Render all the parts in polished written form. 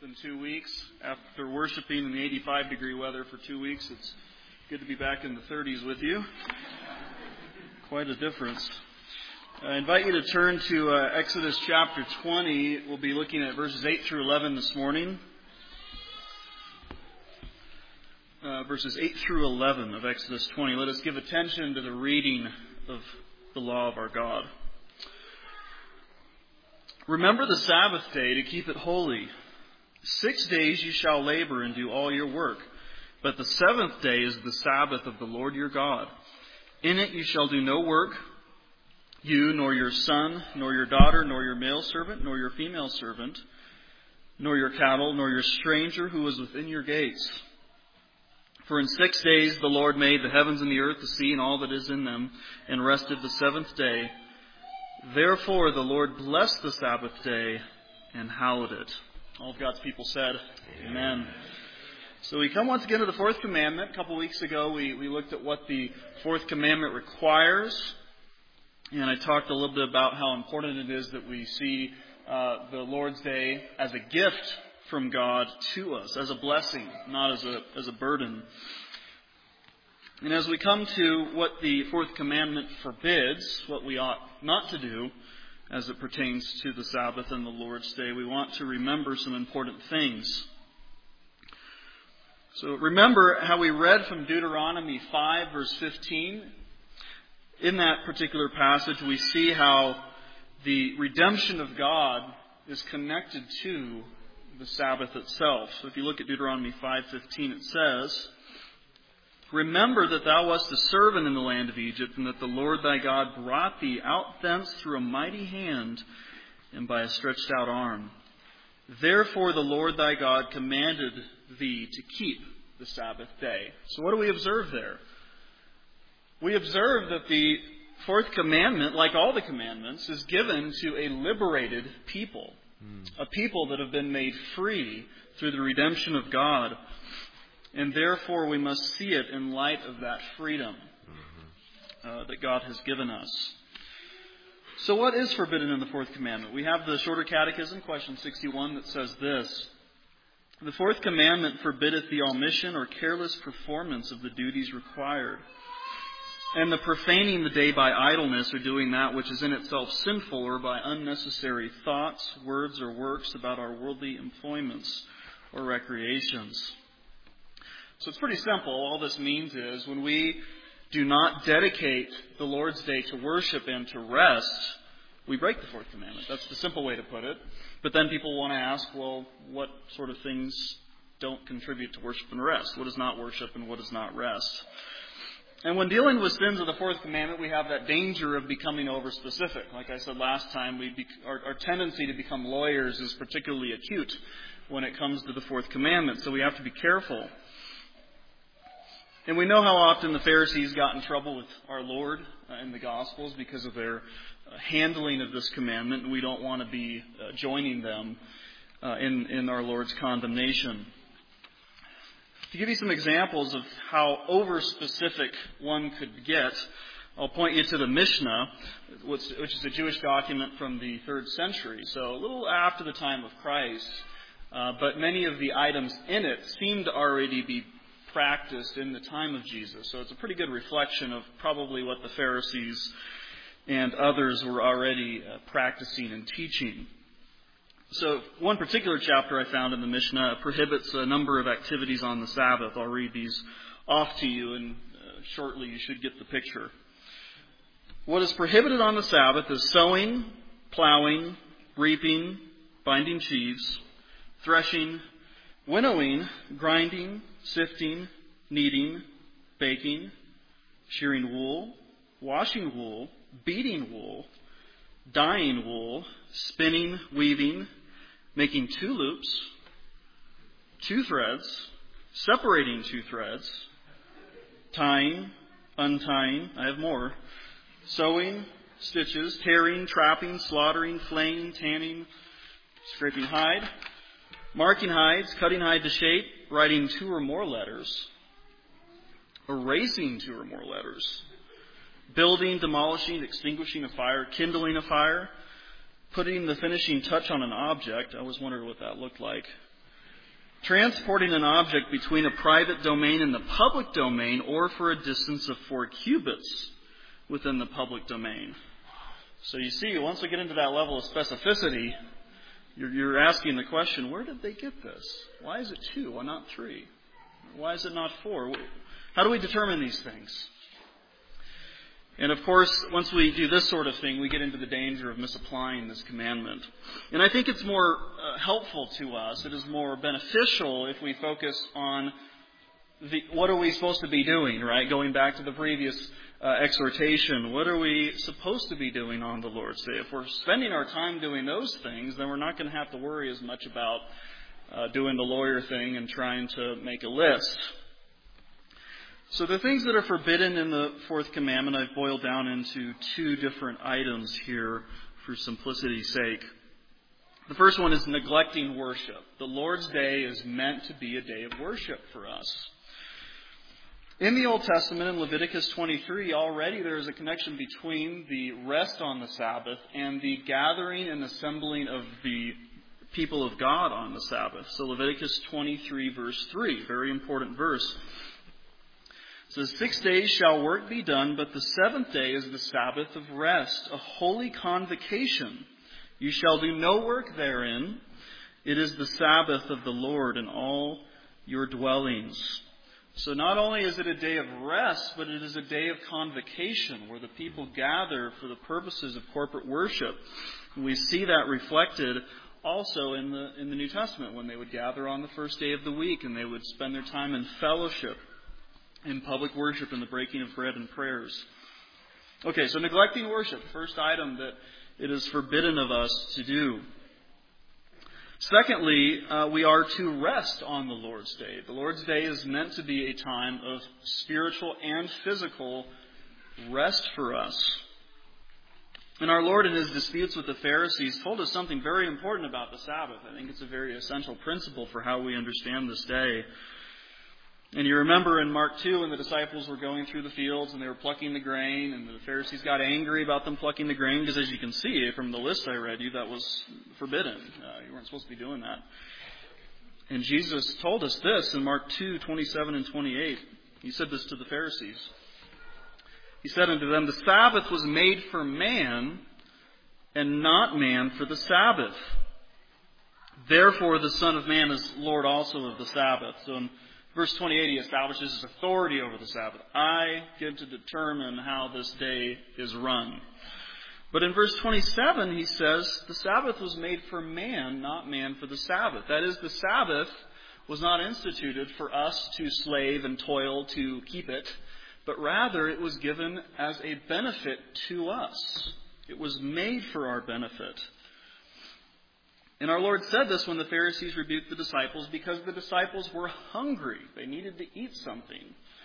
in 2 weeks. After worshiping in the 85-degree weather for 2 weeks, it's good to be back in the 30s with you. Quite a difference. I invite you to turn to Exodus chapter 20. We'll be looking at verses 8 through 11 this morning. Verses 8 through 11 of Exodus 20. Let us give attention to the reading of the law of our God. Remember the Sabbath day to keep it holy. 6 days you shall labor and do all your work, but the seventh day is the Sabbath of the Lord your God. In it you shall do no work, you, nor your son, nor your daughter, nor your male servant, nor your female servant, nor your cattle, nor your stranger who is within your gates. For in 6 days the Lord made the heavens and the earth, the sea, and all that is in them, and rested the seventh day. Therefore the Lord blessed the Sabbath day and hallowed it. All of God's people said, Amen. So we come once again to the fourth commandment. A couple weeks ago we looked at what the fourth commandment requires. And I talked a little bit about how important it is that we see the Lord's Day as a gift from God to us, as a blessing, not as a burden. And as we come to what the fourth commandment forbids, what we ought not to do as it pertains to the Sabbath and the Lord's Day, we want to remember some important things. So remember how we read from Deuteronomy 5, verse 15. In that particular passage, we see how the redemption of God is connected to the Sabbath itself. So if you look at Deuteronomy 5:15, it says, Remember that thou wast a servant in the land of Egypt, and that the Lord thy God brought thee out thence through a mighty hand and by a stretched out arm. Therefore the Lord thy God commanded thee to keep the Sabbath day. So what do we observe there? We observe that the fourth commandment, like all the commandments, is given to a liberated people. A people that have been made free through the redemption of God. And therefore we must see it in light of that freedom that God has given us. So what is forbidden in the fourth commandment? We have the Shorter Catechism, question 61, that says this. The fourth commandment forbiddeth the omission or careless performance of the duties required, and the profaning the day by idleness or doing that which is in itself sinful, or by unnecessary thoughts, words, or works about our worldly employments or recreations. So it's pretty simple. All this means is when we do not dedicate the Lord's Day to worship and to rest, we break the fourth commandment. That's the simple way to put it. But then people want to ask, well, what sort of things don't contribute to worship and rest? What is not worship and what is not rest? And when dealing with sins of the fourth commandment, we have that danger of becoming over-specific. Like I said last time, our tendency to become lawyers is particularly acute when it comes to the fourth commandment. So we have to be careful. And we know how often the Pharisees got in trouble with our Lord in the Gospels because of their handling of this commandment. And we don't want to be joining them in our Lord's condemnation. To give you some examples of how over-specific one could get, I'll point you to the Mishnah, which is a Jewish document from the 3rd century, so a little after the time of Christ. But many of the items in it seem to already be practiced in the time of Jesus. So it's a pretty good reflection of probably what the Pharisees and others were already practicing and teaching. So one particular chapter I found in the Mishnah prohibits a number of activities on the Sabbath. I'll read these off to you, and shortly you should get the picture. What is prohibited on the Sabbath is sowing, plowing, reaping, binding sheaves, threshing, winnowing, grinding, sifting, kneading, baking, shearing wool, washing wool, beating wool, dyeing wool, spinning, weaving, making 2 loops, 2 threads, separating 2 threads, tying, untying, I have more, sewing, stitches, tearing, trapping, slaughtering, flaying, tanning, scraping hide, marking hides, cutting hide to shape, writing 2 or more letters, erasing 2 or more letters, building, demolishing, extinguishing a fire, kindling a fire, putting the finishing touch on an object. I always wondered what that looked like. transporting an object between a private domain and the public domain, or for a distance of 4 cubits within the public domain. So you see, once we get into that level of specificity, you're asking the question, where did they get this? Why is it 2? Why not 3? Why is it not 4? How do we determine these things? And of course, once we do this sort of thing, we get into the danger of misapplying this commandment. And I think it's more helpful to us, it is more beneficial if we focus on what are we supposed to be doing, right? Going back to the previous exhortation, what are we supposed to be doing on the Lord's Day? If we're spending our time doing those things, then we're not going to have to worry as much about doing the lawyer thing and trying to make a list. So the things that are forbidden in the 4th commandment, I've boiled down into 2 different items here for simplicity's sake. The first one is neglecting worship. The Lord's Day is meant to be a day of worship for us. In the Old Testament, in Leviticus 23, already there is a connection between the rest on the Sabbath and the gathering and assembling of the people of God on the Sabbath. So Leviticus 23, verse 3, very important verse. It says, 6 days shall work be done, but the 7th day is the Sabbath of rest, a holy convocation. You shall do no work therein. It is the Sabbath of the Lord in all your dwellings. So not only is it a day of rest, but it is a day of convocation where the people gather for the purposes of corporate worship. And we see that reflected also in the New Testament when they would gather on the first day of the week and they would spend their time in fellowship, in public worship, and the breaking of bread and prayers. Okay, so neglecting worship, first item that it is forbidden of us to do. Secondly, we are to rest on the Lord's Day. The Lord's Day is meant to be a time of spiritual and physical rest for us. And our Lord, in His disputes with the Pharisees, told us something very important about the Sabbath. I think it's a very essential principle for how we understand this day. And you remember in Mark 2 when the disciples were going through the fields and they were plucking the grain, and the Pharisees got angry about them plucking the grain, because as you can see from the list I read you, that was forbidden. You weren't supposed to be doing that. And Jesus told us this in Mark 2, 27 and 28. He said this to the Pharisees. He said unto them, the Sabbath was made for man, and not man for the Sabbath. Therefore the Son of Man is Lord also of the Sabbath. So in verse 28, he establishes his authority over the Sabbath. I get to determine how this day is run. But in verse 27, he says, the Sabbath was made for man, not man for the Sabbath. That is, the Sabbath was not instituted for us to slave and toil to keep it, but rather it was given as a benefit to us. It was made for our benefit. And our Lord said this when the Pharisees rebuked the disciples, because the disciples were hungry. They needed to eat something.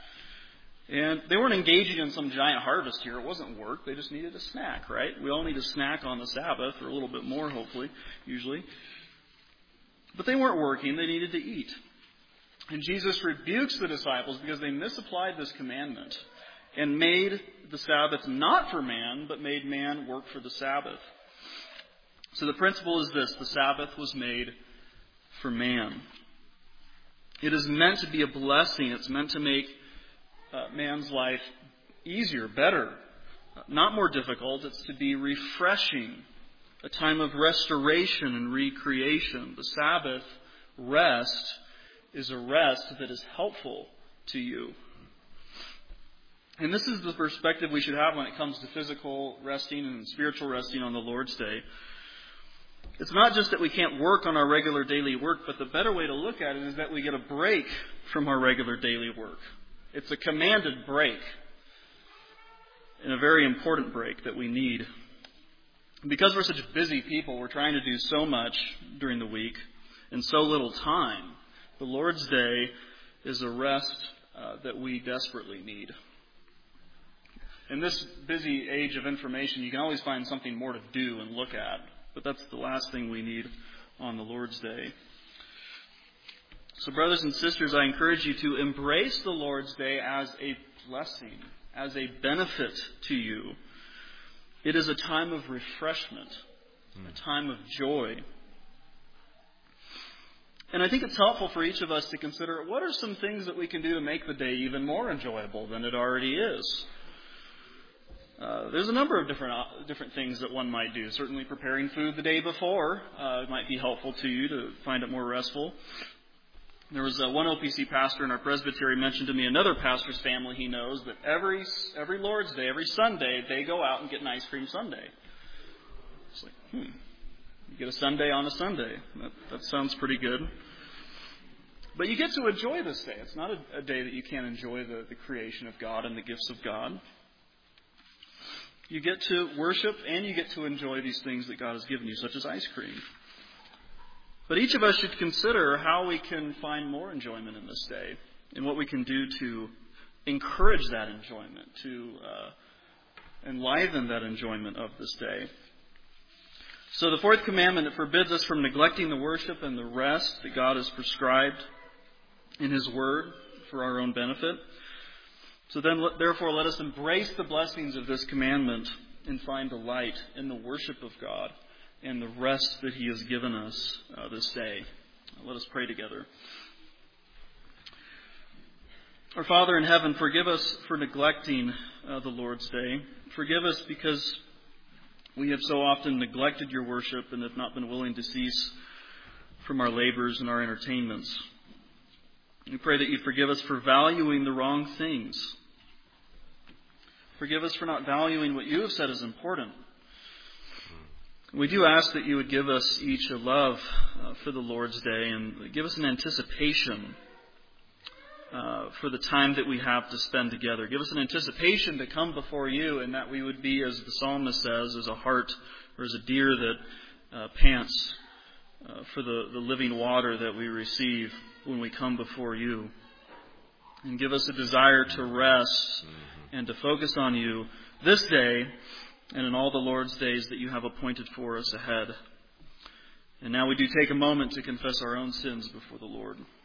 And they weren't engaging in some giant harvest here. It wasn't work. They just needed a snack, right? We all need a snack on the Sabbath, or a little bit more, hopefully, usually. But they weren't working. They needed to eat. And Jesus rebukes the disciples because they misapplied this commandment and made the Sabbath not for man, but made man work for the Sabbath. So the principle is this: the Sabbath was made for man. It is meant to be a blessing. It's meant to make man's life easier, better, not more difficult. It's to be refreshing, a time of restoration and recreation. The Sabbath rest is a rest that is helpful to you. And this is the perspective we should have when it comes to physical resting and spiritual resting on the Lord's Day. It's not just that we can't work on our regular daily work, but the better way to look at it is that we get a break from our regular daily work. It's a commanded break, and a very important break that we need. Because we're such busy people, we're trying to do so much during the week in so little time. The Lord's Day is a rest that we desperately need. In this busy age of information, you can always find something more to do and look at. But that's the last thing we need on the Lord's Day. So brothers and sisters, I encourage you to embrace the Lord's Day as a blessing, as a benefit to you. It is a time of refreshment, a time of joy. And I think it's helpful for each of us to consider what are some things that we can do to make the day even more enjoyable than it already is. There's a number of different things that one might do. Certainly preparing food the day before might be helpful to you to find it more restful. There was one OPC pastor in our presbytery mentioned to me another pastor's family he knows that every Lord's Day, every Sunday, they go out and get an ice cream sundae. It's like, you get a sundae on a Sunday. That sounds pretty good. But you get to enjoy this day. It's not a day that you can't enjoy the creation of God and the gifts of God. You get to worship and you get to enjoy these things that God has given you, such as ice cream. But each of us should consider how we can find more enjoyment in this day and what we can do to encourage that enjoyment, to enliven that enjoyment of this day. So the fourth commandment, it forbids us from neglecting the worship and the rest that God has prescribed in His Word for our own benefit. So then, therefore, let us embrace the blessings of this commandment and find delight in the worship of God and the rest that He has given us this day. Let us pray together. Our Father in heaven, forgive us for neglecting the Lord's Day. Forgive us because we have so often neglected your worship and have not been willing to cease from our labors and our entertainments. We pray that you forgive us for valuing the wrong things. Forgive us for not valuing what you have said is important. We do ask that you would give us each a love for the Lord's Day and give us an anticipation for the time that we have to spend together. Give us an anticipation to come before you, and that we would be, as the psalmist says, as a hart or as a deer that pants for the living water that we receive when we come before you. And give us a desire to rest and to focus on you this day and in all the Lord's days that you have appointed for us ahead. And now we do take a moment to confess our own sins before the Lord.